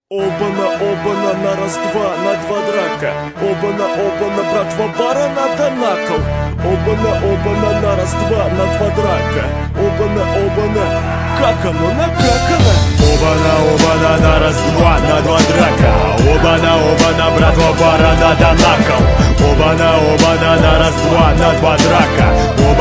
Обана, на раз-два, на два драка. Обана, братва барана донакал. Обана, на раз-два, на два драка. Обана, как оно, как оно? Обана, на раз-два, на два драка. Обана, братва барана донакал. Обана, на раз-два, на два драка.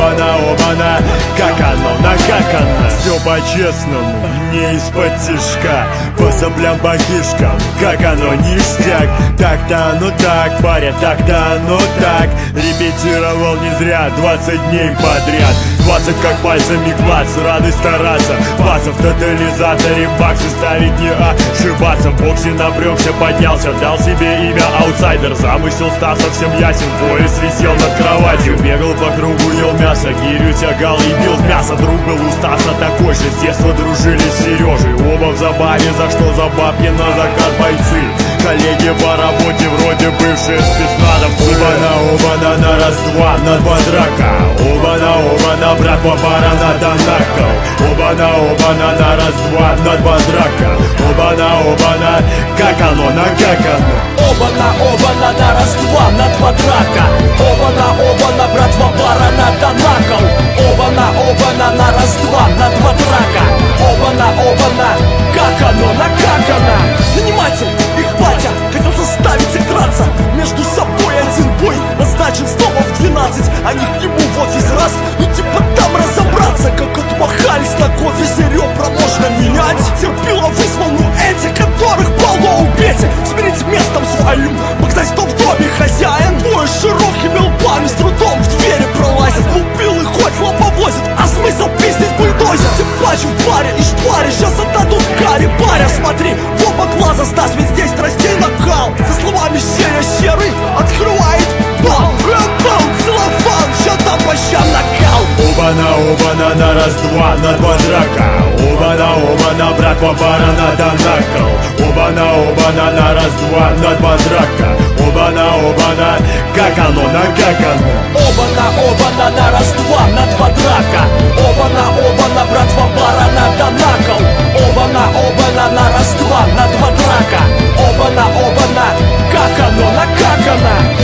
Обана, как оно, как оно? Все по-честному, не из-под тишка. По соплям, по кишкам, как оно, ништяк. Так-то оно так, паря, так-то оно так. Репетировал не зря 20 дней подряд. 20 как пальцами клац, радость стараться. Пасов в тотализаторе, баксы ставить не ошибаться. В боксе напрягся, поднялся, дал себе имя аутсайдер. Замысел стал совсем ясен, пояс висел над кроватью. Бегал по кругу, ел мясо, гирю тягал и бил в мясо. Друг был у Стаса такой же, с детства дружили с Сережей. Оба в забаве, за что за бабки на закат бойцы. Коллеги по работе, вроде бывшие спецназовцы. Обана, на раз-два, на два драка. Обана, братва барана донакал. Обана, на раз-два, на два драка. Обана, как оно, как оно? Обана, на раз-два, на два драка. Обана, братва барана донакал. Обана, на раз-два, на два драка. Обана, как оно, как оно? Наниматель, их батя, хотел заставить их драться. Между собой один бой назначен снова в 12. Они к нему в офис раз, ну типа там разобраться. Как отмахались на офисе, ребра можно менять. Терпила вызвал, ну эти, которых полно убейте. Смените местом своим, показать, кто в доме хозяин. Двое широкими лбами с трудом в двери пролазят. Убил и хоть лоповозит, а смысл пиздить бульдозер. Тем плачу в баре и шпаре, сейчас отдадут каре. Баря, смотри, в оба глаза Стас, ведь здесь страстей накал. За словами серый открывает бал. Целлофан, ща там по щам накал. Обана, на раз-два, на два драка. Обана, братва барана донакал. Обана, на раз-два, на два драка. Обана, как оно, как оно? Обана, на раз-два, на два драка. Обана, братва барана донакал. Обана, на раз-два, на два драка. Обана, как оно, как оно?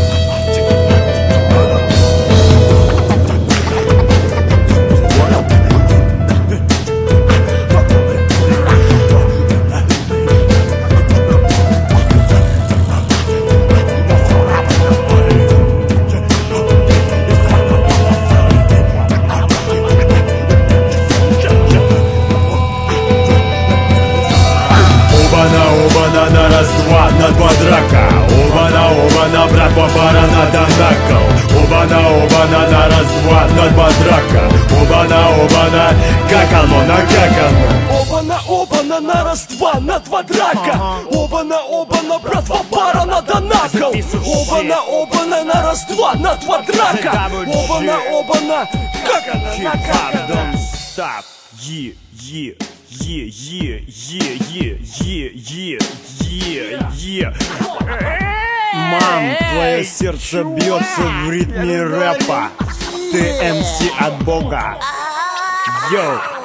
Обана, на раз-два, на два драка. Обана, братва барана донакал. Обана, на раз-два, на два драка. Обана, как оно, как оно? Обана, на раз-два, на два драка. Обана, братва барана донакал. Обана, на раз-два, на два драка. Обана, как оно, как оно? Stop, Мам, твое сердце бьется в ритме рэпа. Ты МС от Бога. Йоу.